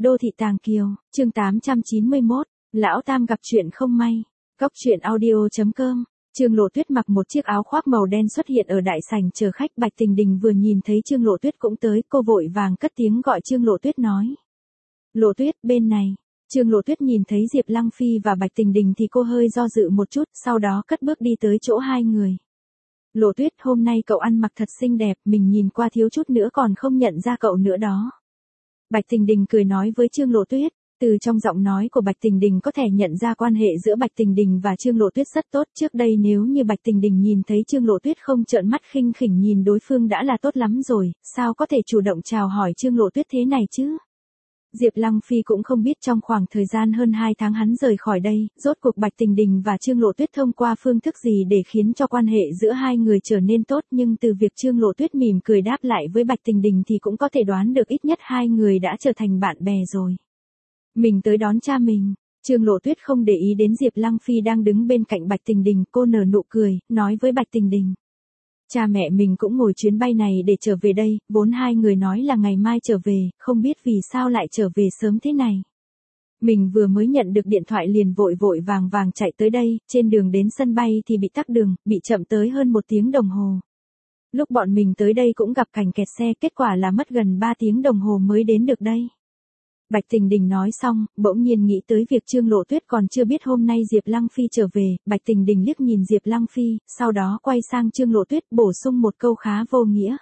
Đô thị Tàng Kiều, chương 891, Lão Tam gặp chuyện không may. Góc truyện audio.com. Trương Lộ Tuyết mặc một chiếc áo khoác màu đen xuất hiện ở đại sảnh chờ khách. Bạch Tình Đình vừa nhìn thấy Trương Lộ Tuyết cũng tới, cô vội vàng cất tiếng gọi Trương Lộ Tuyết nói. Lộ Tuyết, bên này. Trương Lộ Tuyết nhìn thấy Diệp Lăng Phi và Bạch Tình Đình thì cô hơi do dự một chút, sau đó cất bước đi tới chỗ hai người. Lộ Tuyết, hôm nay cậu ăn mặc thật xinh đẹp, mình nhìn qua thiếu chút nữa còn không nhận ra cậu nữa đó. Bạch Tình Đình cười nói với Trương Lộ Tuyết. Từ trong giọng nói của Bạch Tình Đình có thể nhận ra quan hệ giữa Bạch Tình Đình và Trương Lộ Tuyết rất tốt. Trước đây nếu như Bạch Tình Đình nhìn thấy Trương Lộ Tuyết không trợn mắt khinh khỉnh nhìn đối phương đã là tốt lắm rồi, sao có thể chủ động chào hỏi Trương Lộ Tuyết thế này chứ? Diệp Lăng Phi cũng không biết trong khoảng thời gian hơn 2 tháng hắn rời khỏi đây, rốt cuộc Bạch Tình Đình và Trương Lộ Tuyết thông qua phương thức gì để khiến cho quan hệ giữa hai người trở nên tốt, nhưng từ việc Trương Lộ Tuyết mỉm cười đáp lại với Bạch Tình Đình thì cũng có thể đoán được ít nhất hai người đã trở thành bạn bè rồi. Mình tới đón cha mình. Trương Lộ Tuyết không để ý đến Diệp Lăng Phi đang đứng bên cạnh Bạch Tình Đình, cô nở nụ cười, nói với Bạch Tình Đình. Cha mẹ mình cũng ngồi chuyến bay này để trở về đây, vốn hai người nói là ngày mai trở về, không biết vì sao lại trở về sớm thế này. Mình vừa mới nhận được điện thoại liền vội vội vàng vàng chạy tới đây, trên đường đến sân bay thì bị tắc đường, bị chậm tới hơn 1 tiếng đồng hồ. Lúc bọn mình tới đây cũng gặp cảnh kẹt xe, kết quả là mất gần 3 tiếng đồng hồ mới đến được đây. Bạch Tình Đình nói xong, bỗng nhiên nghĩ tới việc Trương Lộ Tuyết còn chưa biết hôm nay Diệp Lăng Phi trở về, Bạch Tình Đình liếc nhìn Diệp Lăng Phi, sau đó quay sang Trương Lộ Tuyết bổ sung một câu khá vô nghĩa.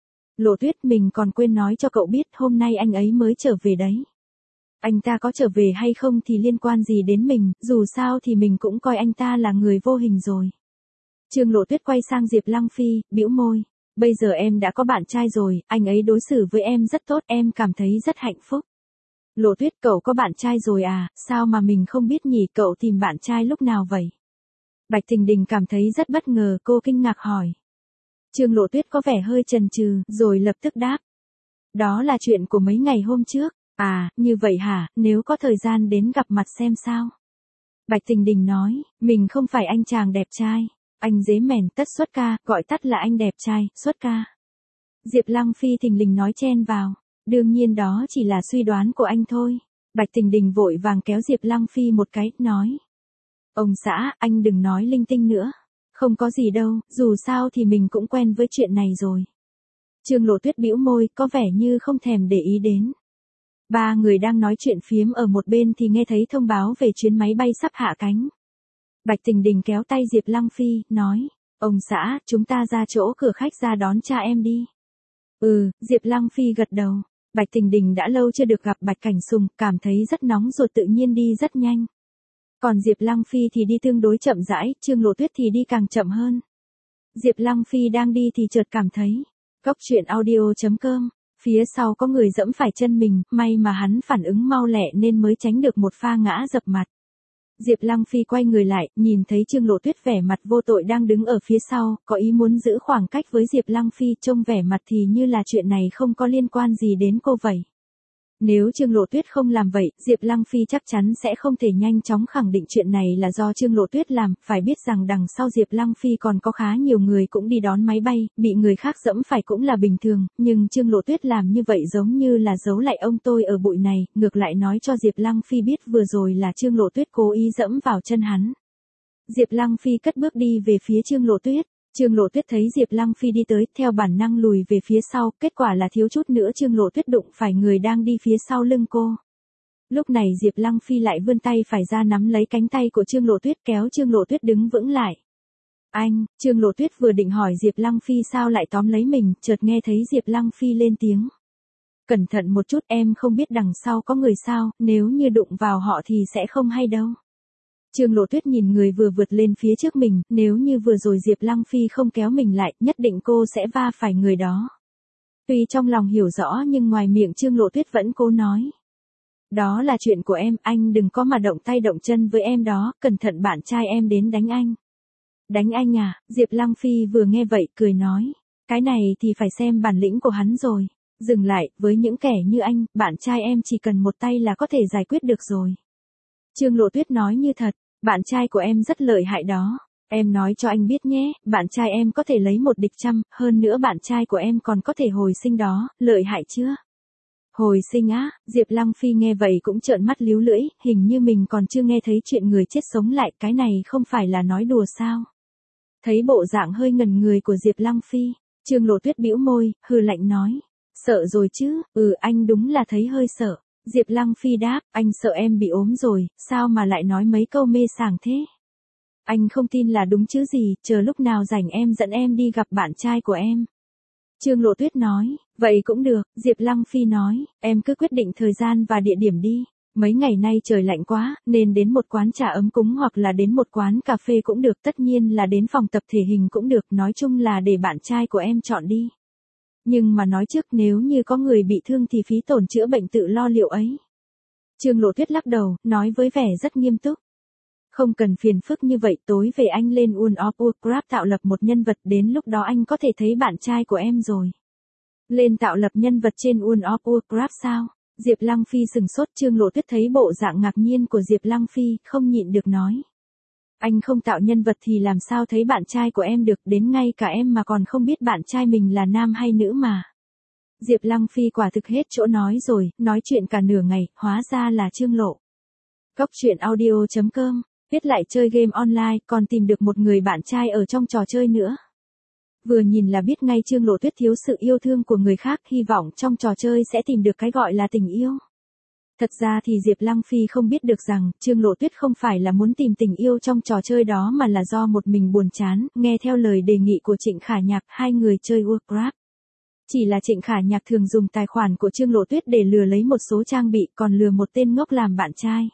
Lộ Tuyết, mình còn quên nói cho cậu biết hôm nay anh ấy mới trở về đấy. Anh ta có trở về hay không thì liên quan gì đến mình, dù sao thì mình cũng coi anh ta là người vô hình rồi. Trương Lộ Tuyết quay sang Diệp Lăng Phi, bĩu môi. Bây giờ em đã có bạn trai rồi, anh ấy đối xử với em rất tốt, em cảm thấy rất hạnh phúc. Lộ Tuyết, cậu có bạn trai rồi à, sao mà mình không biết nhỉ, cậu tìm bạn trai lúc nào vậy? Bạch Tình Đình cảm thấy rất bất ngờ, cô kinh ngạc hỏi. Trương Lộ Tuyết có vẻ hơi chần chừ, rồi lập tức đáp. Đó là chuyện của mấy ngày hôm trước. À, như vậy hả, nếu có thời gian đến gặp mặt xem sao. Bạch Tình Đình nói, mình không phải anh chàng đẹp trai. Anh dế mèn tất xuất ca, gọi tắt là anh đẹp trai, xuất ca. Diệp Lăng Phi thình lình nói chen vào. Đương nhiên đó chỉ là suy đoán của anh thôi. Bạch Tình Đình vội vàng kéo Diệp Lăng Phi một cái, nói. Ông xã, anh đừng nói linh tinh nữa. Không có gì đâu, dù sao thì mình cũng quen với chuyện này rồi. Trương Lộ Tuyết bĩu môi, có vẻ như không thèm để ý đến. Ba người đang nói chuyện phiếm ở một bên thì nghe thấy thông báo về chuyến máy bay sắp hạ cánh. Bạch Tình Đình kéo tay Diệp Lăng Phi, nói. Ông xã, chúng ta ra chỗ cửa khách ra đón cha em đi. Diệp Lăng Phi gật đầu. Bạch Tình Đình đã lâu chưa được gặp Bạch Cảnh Sùng, cảm thấy rất nóng ruột tự nhiên đi rất nhanh. Còn Diệp Lăng Phi thì đi tương đối chậm rãi, Trương Lộ Tuyết thì đi càng chậm hơn. Diệp Lăng Phi đang đi thì chợt cảm thấy. Góc truyện audio.com. Phía sau có người dẫm phải chân mình, may mà hắn phản ứng mau lẹ nên mới tránh được một pha ngã dập mặt. Diệp Lăng Phi quay người lại, nhìn thấy Trương Lộ Tuyết vẻ mặt vô tội đang đứng ở phía sau, có ý muốn giữ khoảng cách với Diệp Lăng Phi, trông vẻ mặt thì như là chuyện này không có liên quan gì đến cô vậy. Nếu Trương Lộ Tuyết không làm vậy, Diệp Lăng Phi chắc chắn sẽ không thể nhanh chóng khẳng định chuyện này là do Trương Lộ Tuyết làm, phải biết rằng đằng sau Diệp Lăng Phi còn có khá nhiều người cũng đi đón máy bay, bị người khác dẫm phải cũng là bình thường, nhưng Trương Lộ Tuyết làm như vậy giống như là giấu lại ông tôi ở bụi này, ngược lại nói cho Diệp Lăng Phi biết vừa rồi là Trương Lộ Tuyết cố ý dẫm vào chân hắn. Diệp Lăng Phi cất bước đi về phía Trương Lộ Tuyết. Trương Lộ Tuyết thấy Diệp Lăng Phi đi tới, theo bản năng lùi về phía sau, kết quả là thiếu chút nữa Trương Lộ Tuyết đụng phải người đang đi phía sau lưng cô. Lúc này Diệp Lăng Phi lại vươn tay phải ra nắm lấy cánh tay của Trương Lộ Tuyết kéo Trương Lộ Tuyết đứng vững lại. Anh, Trương Lộ Tuyết vừa định hỏi Diệp Lăng Phi sao lại tóm lấy mình, chợt nghe thấy Diệp Lăng Phi lên tiếng. Cẩn thận một chút, em không biết đằng sau có người sao, nếu như đụng vào họ thì sẽ không hay đâu. Trương Lộ Tuyết nhìn người vừa vượt lên phía trước mình, nếu như vừa rồi Diệp Lăng Phi không kéo mình lại, nhất định cô sẽ va phải người đó. Tuy trong lòng hiểu rõ nhưng ngoài miệng Trương Lộ Tuyết vẫn cố nói. Đó là chuyện của em, anh đừng có mà động tay động chân với em đó, cẩn thận bạn trai em đến đánh anh. Đánh anh à? Diệp Lăng Phi vừa nghe vậy, cười nói. Cái này thì phải xem bản lĩnh của hắn rồi. Dừng lại, với những kẻ như anh, bạn trai em chỉ cần một tay là có thể giải quyết được rồi. Trương Lộ Tuyết nói như thật. Bạn trai của em rất lợi hại đó. Em nói cho anh biết nhé, bạn trai em có thể lấy một địch trăm, hơn nữa bạn trai của em còn có thể hồi sinh đó, lợi hại chưa? Hồi sinh á, Diệp Lăng Phi nghe vậy cũng trợn mắt líu lưỡi, hình như mình còn chưa nghe thấy chuyện người chết sống lại, cái này không phải là nói đùa sao. Thấy bộ dạng hơi ngẩn người của Diệp Lăng Phi, Trương Lộ Tuyết bĩu môi, hừ lạnh nói. Sợ rồi chứ, anh đúng là thấy hơi sợ. Diệp Lăng Phi đáp, anh sợ em bị ốm rồi, sao mà lại nói mấy câu mê sảng thế? Anh không tin là đúng chứ gì, chờ lúc nào rảnh em dẫn em đi gặp bạn trai của em. Trương Lộ Tuyết nói, vậy cũng được, Diệp Lăng Phi nói, em cứ quyết định thời gian và địa điểm đi. Mấy ngày nay trời lạnh quá, nên đến một quán trà ấm cúng hoặc là đến một quán cà phê cũng được, tất nhiên là đến phòng tập thể hình cũng được, nói chung là để bạn trai của em chọn đi. Nhưng mà nói trước nếu như có người bị thương thì phí tổn chữa bệnh tự lo liệu ấy. Trương Lộ Tuyết lắc đầu, nói với vẻ rất nghiêm túc. Không cần phiền phức như vậy, tối về anh lên World of Warcraft tạo lập một nhân vật, đến lúc đó anh có thể thấy bạn trai của em rồi. Lên tạo lập nhân vật trên World of Warcraft sao? Diệp Lăng Phi sừng sốt. Trương Lộ Tuyết thấy bộ dạng ngạc nhiên của Diệp Lăng Phi, không nhịn được nói. Anh không tạo nhân vật thì làm sao thấy bạn trai của em được, đến ngay cả em mà còn không biết bạn trai mình là nam hay nữ mà. Diệp Lăng Phi quả thực hết chỗ nói rồi, nói chuyện cả nửa ngày, hóa ra là Trương Lộ. Cóc truyện audio.com, viết lại chơi game online, còn tìm được một người bạn trai ở trong trò chơi nữa. Vừa nhìn là biết ngay Trương Lộ Tuyết thiếu sự yêu thương của người khác, hy vọng trong trò chơi sẽ tìm được cái gọi là tình yêu. Thật ra thì Diệp Lăng Phi không biết được rằng, Trương Lộ Tuyết không phải là muốn tìm tình yêu trong trò chơi đó mà là do một mình buồn chán, nghe theo lời đề nghị của Trịnh Khả Nhạc, hai người chơi Warcraft. Chỉ là Trịnh Khả Nhạc thường dùng tài khoản của Trương Lộ Tuyết để lừa lấy một số trang bị, còn lừa một tên ngốc làm bạn trai.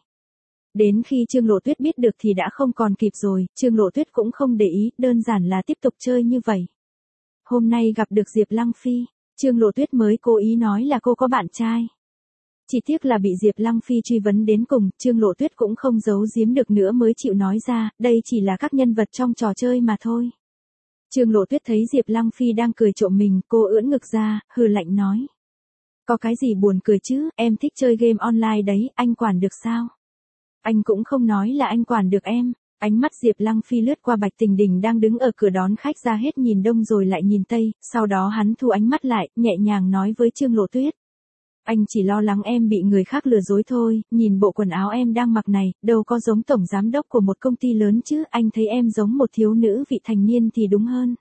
Đến khi Trương Lộ Tuyết biết được thì đã không còn kịp rồi, Trương Lộ Tuyết cũng không để ý, đơn giản là tiếp tục chơi như vậy. Hôm nay gặp được Diệp Lăng Phi, Trương Lộ Tuyết mới cố ý nói là cô có bạn trai. Chỉ tiếc là bị Diệp Lăng Phi truy vấn đến cùng, Trương Lộ Tuyết cũng không giấu giếm được nữa mới chịu nói ra, đây chỉ là các nhân vật trong trò chơi mà thôi. Trương Lộ Tuyết thấy Diệp Lăng Phi đang cười trộm mình, cô ưỡn ngực ra, hừ lạnh nói. Có cái gì buồn cười chứ, em thích chơi game online đấy, anh quản được sao? Anh cũng không nói là anh quản được em. Ánh mắt Diệp Lăng Phi lướt qua Bạch Tình Đình đang đứng ở cửa đón khách ra hết nhìn đông rồi lại nhìn tây, sau đó hắn thu ánh mắt lại, nhẹ nhàng nói với Trương Lộ Tuyết. Anh chỉ lo lắng em bị người khác lừa dối thôi, nhìn bộ quần áo em đang mặc này, đâu có giống tổng giám đốc của một công ty lớn chứ, anh thấy em giống một thiếu nữ vị thành niên thì đúng hơn.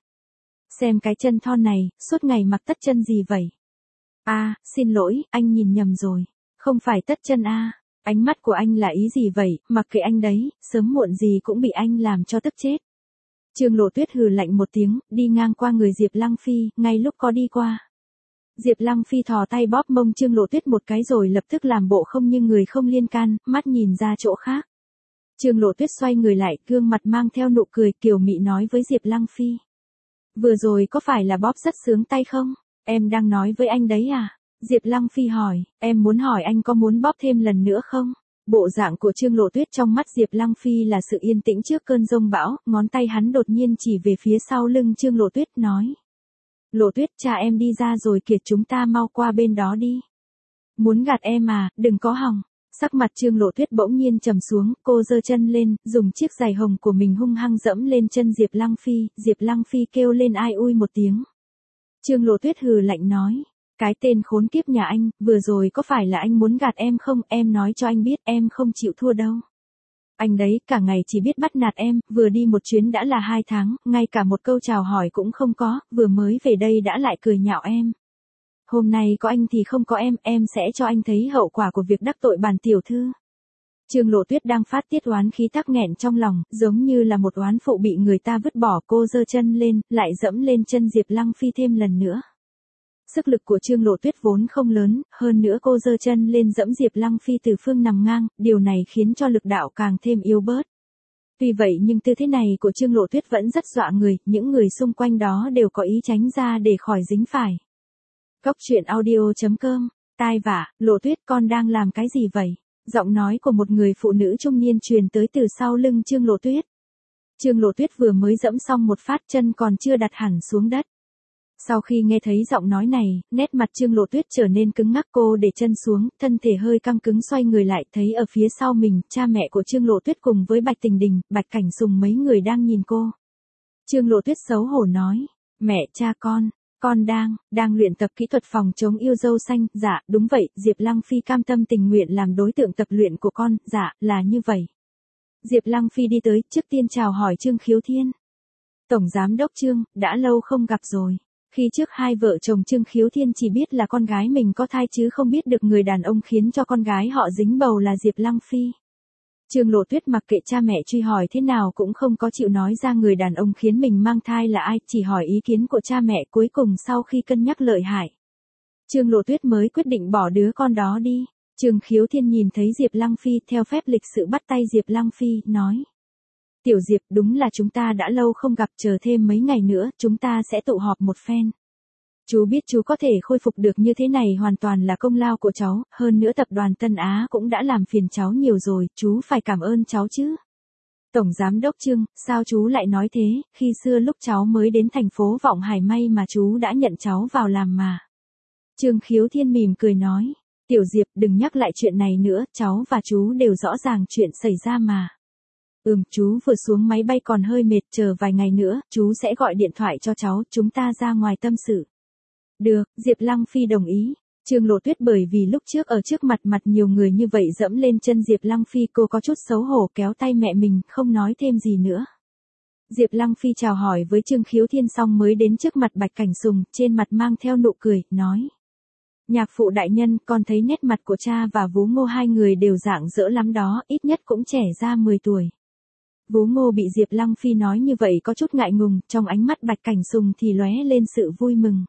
Xem cái chân thon này, suốt ngày mặc tất chân gì vậy? Xin lỗi, anh nhìn nhầm rồi. Không phải tất chân Ánh mắt của anh là ý gì vậy, mặc kệ anh đấy, sớm muộn gì cũng bị anh làm cho tức chết. Trương Lộ Tuyết hừ lạnh một tiếng, đi ngang qua người Diệp Lăng Phi, ngay lúc có đi qua. Diệp Lăng Phi thò tay bóp mông Trương Lộ Tuyết một cái rồi lập tức làm bộ không như người không liên can, mắt nhìn ra chỗ khác. Trương Lộ Tuyết xoay người lại, gương mặt mang theo nụ cười kiều mị nói với Diệp Lăng Phi. Vừa rồi có phải là bóp rất sướng tay không? Em đang nói với anh đấy à? Diệp Lăng Phi hỏi, em muốn hỏi anh có muốn bóp thêm lần nữa không? Bộ dạng của Trương Lộ Tuyết trong mắt Diệp Lăng Phi là sự yên tĩnh trước cơn giông bão, ngón tay hắn đột nhiên chỉ về phía sau lưng Trương Lộ Tuyết nói. Lộ Tuyết, cha em đi ra rồi kìa, chúng ta mau qua bên đó đi. Muốn gạt em à, đừng có hòng. Sắc mặt Trương Lộ Tuyết bỗng nhiên trầm xuống, cô giơ chân lên, dùng chiếc giày hồng của mình hung hăng dẫm lên chân Diệp Lăng Phi, Diệp Lăng Phi kêu lên ai ui một tiếng. Trương Lộ Tuyết hừ lạnh nói. Cái tên khốn kiếp nhà anh, vừa rồi có phải là anh muốn gạt em không, em nói cho anh biết em không chịu thua đâu. Anh đấy, cả ngày chỉ biết bắt nạt em, vừa đi một chuyến đã là 2 tháng, ngay cả một câu chào hỏi cũng không có, vừa mới về đây đã lại cười nhạo em. Hôm nay có anh thì không có em sẽ cho anh thấy hậu quả của việc đắc tội bản tiểu thư. Trương Lộ Tuyết đang phát tiết oán khí tắc nghẹn trong lòng, giống như là một oán phụ bị người ta vứt bỏ, cô giơ chân lên, lại dẫm lên chân Diệp Lăng Phi thêm lần nữa. Sức lực của Trương Lộ Tuyết vốn không lớn, hơn nữa cô giơ chân lên dẫm Diệp Lăng Phi từ phương nằm ngang, điều này khiến cho lực đạo càng thêm yếu bớt. Tuy vậy nhưng tư thế này của Trương Lộ Tuyết vẫn rất dọa người, những người xung quanh đó đều có ý tránh ra để khỏi dính phải. Cóc truyện audio.com, tai vạ, Lộ Tuyết con đang làm cái gì vậy? Giọng nói của một người phụ nữ trung niên truyền tới từ sau lưng Trương Lộ Tuyết. Trương Lộ Tuyết vừa mới dẫm xong một phát, chân còn chưa đặt hẳn xuống đất. Sau khi nghe thấy giọng nói này, nét mặt Trương Lộ Tuyết trở nên cứng ngắc, cô để chân xuống, thân thể hơi căng cứng xoay người lại, thấy ở phía sau mình, cha mẹ của Trương Lộ Tuyết cùng với Bạch Tình Đình, Bạch Cảnh Sùng mấy người đang nhìn cô. Trương Lộ Tuyết xấu hổ nói, mẹ cha con, Con đang luyện tập kỹ thuật phòng chống yêu dâu xanh, dạ, đúng vậy, Diệp Lăng Phi cam tâm tình nguyện làm đối tượng tập luyện của con, dạ, là như vậy. Diệp Lăng Phi đi tới, trước tiên chào hỏi Trương Khiếu Thiên. Tổng Giám đốc Trương, đã lâu không gặp rồi. Khi trước hai vợ chồng Trương Khiếu Thiên chỉ biết là con gái mình có thai chứ không biết được người đàn ông khiến cho con gái họ dính bầu là Diệp Lăng Phi. Trương Lộ Tuyết mặc kệ cha mẹ truy hỏi thế nào cũng không có chịu nói ra người đàn ông khiến mình mang thai là ai, chỉ hỏi ý kiến của cha mẹ, cuối cùng sau khi cân nhắc lợi hại. Trương Lộ Tuyết mới quyết định bỏ đứa con đó đi. Trương Khiếu Thiên nhìn thấy Diệp Lăng Phi theo phép lịch sự bắt tay Diệp Lăng Phi, nói. Tiểu Diệp, đúng là chúng ta đã lâu không gặp, chờ thêm mấy ngày nữa, chúng ta sẽ tụ họp một phen. Chú biết chú có thể khôi phục được như thế này hoàn toàn là công lao của cháu, hơn nữa tập đoàn Tân Á cũng đã làm phiền cháu nhiều rồi, chú phải cảm ơn cháu chứ. Tổng Giám đốc Trương, sao chú lại nói thế, khi xưa lúc cháu mới đến thành phố Vọng Hải may mà chú đã nhận cháu vào làm mà. Trương Khiếu Thiên mỉm cười nói, Tiểu Diệp đừng nhắc lại chuyện này nữa, cháu và chú đều rõ ràng chuyện xảy ra mà. Chú vừa xuống máy bay còn hơi mệt, chờ vài ngày nữa, chú sẽ gọi điện thoại cho cháu, chúng ta ra ngoài tâm sự. Được, Diệp Lăng Phi đồng ý. Trương Lộ Tuyết bởi vì lúc trước ở trước mặt nhiều người như vậy dẫm lên chân Diệp Lăng Phi, cô có chút xấu hổ kéo tay mẹ mình, không nói thêm gì nữa. Diệp Lăng Phi chào hỏi với Trương Khiếu Thiên xong mới đến trước mặt Bạch Cảnh Sùng, trên mặt mang theo nụ cười, nói. Nhạc phụ đại nhân, con thấy nét mặt của cha và Vú Ngô hai người đều rạng rỡ lắm đó, ít nhất cũng trẻ ra 10 tuổi. Vú Ngô bị Diệp Lăng Phi nói như vậy có chút ngại ngùng, trong ánh mắt Bạch Cảnh Sùng thì lóe lên sự vui mừng.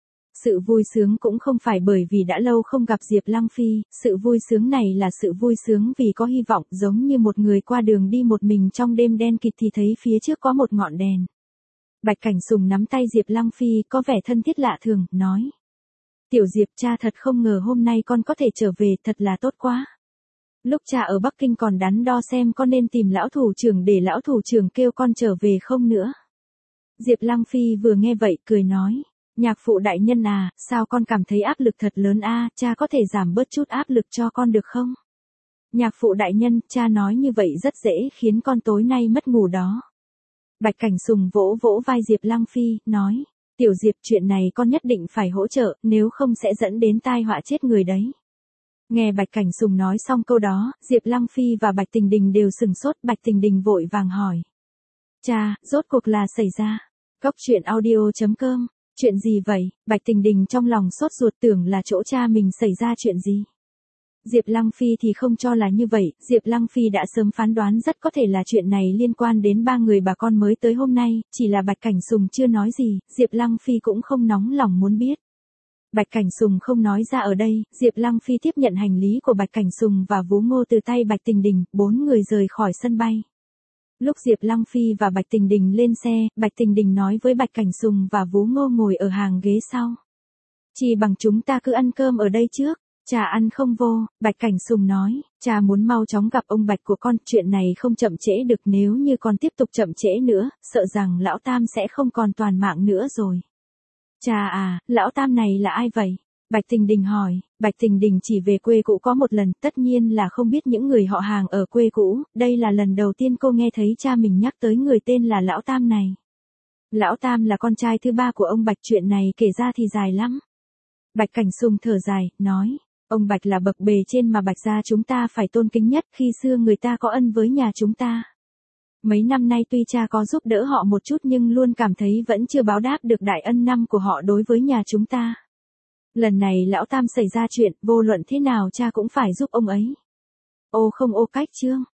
Sự vui sướng cũng không phải bởi vì đã lâu không gặp Diệp Lăng Phi, sự vui sướng này là sự vui sướng vì có hy vọng, giống như một người qua đường đi một mình trong đêm đen kịt thì thấy phía trước có một ngọn đèn. Bạch Cảnh Sùng nắm tay Diệp Lăng Phi có vẻ thân thiết lạ thường, nói. Tiểu Diệp, cha thật không ngờ hôm nay con có thể trở về, thật là tốt quá. Lúc cha ở Bắc Kinh còn đắn đo xem con nên tìm lão thủ trưởng để lão thủ trưởng kêu con trở về không nữa. Diệp Lăng Phi vừa nghe vậy, cười nói. Nhạc phụ đại nhân à, sao con cảm thấy áp lực thật lớn a, cha có thể giảm bớt chút áp lực cho con được không? Nhạc phụ đại nhân, cha nói như vậy rất dễ khiến con tối nay mất ngủ đó. Bạch Cảnh Sùng vỗ vỗ vai Diệp Lăng Phi, nói. Tiểu Diệp, chuyện này con nhất định phải hỗ trợ, nếu không sẽ dẫn đến tai họa chết người đấy. Nghe Bạch Cảnh Sùng nói xong câu đó, Diệp Lăng Phi và Bạch Tình Đình đều sừng sốt, Bạch Tình Đình vội vàng hỏi. Cha, rốt cuộc là xảy ra. Coctruyện.audio.com. Chuyện gì vậy? Bạch Tình Đình trong lòng sốt ruột tưởng là chỗ cha mình xảy ra chuyện gì. Diệp Lăng Phi thì không cho là như vậy, Diệp Lăng Phi đã sớm phán đoán rất có thể là chuyện này liên quan đến ba người bà con mới tới hôm nay, chỉ là Bạch Cảnh Sùng chưa nói gì, Diệp Lăng Phi cũng không nóng lòng muốn biết. Bạch Cảnh Sùng không nói ra ở đây, Diệp Lăng Phi tiếp nhận hành lý của Bạch Cảnh Sùng và Vú Ngô từ tay Bạch Tình Đình, 4 người rời khỏi sân bay. Lúc Diệp Lăng Phi và Bạch Tình Đình lên xe, Bạch Tình Đình nói với Bạch Cảnh Sùng và Vú Ngô ngồi ở hàng ghế sau. Chỉ bằng chúng ta cứ ăn cơm ở đây trước, cha ăn không vô, Bạch Cảnh Sùng nói, cha muốn mau chóng gặp ông Bạch của con, chuyện này không chậm trễ được, nếu như còn tiếp tục chậm trễ nữa, sợ rằng lão Tam sẽ không còn toàn mạng nữa rồi. Cha à, lão Tam này là ai vậy? Bạch Tình Đình hỏi. Bạch Tình Đình chỉ về quê cũ có một lần, tất nhiên là không biết những người họ hàng ở quê cũ, đây là lần đầu tiên cô nghe thấy cha mình nhắc tới người tên là lão Tam này. Lão Tam là con trai thứ ba của ông Bạch, chuyện này kể ra thì dài lắm. Bạch Cảnh Sùng thở dài, nói, ông Bạch là bậc bề trên mà Bạch gia chúng ta phải tôn kính nhất, khi xưa người ta có ân với nhà chúng ta. Mấy năm nay tuy cha có giúp đỡ họ một chút nhưng luôn cảm thấy vẫn chưa báo đáp được đại ân năm của họ đối với nhà chúng ta. Lần này lão Tam xảy ra chuyện, vô luận thế nào cha cũng phải giúp ông ấy. Ô không ô cách Trương,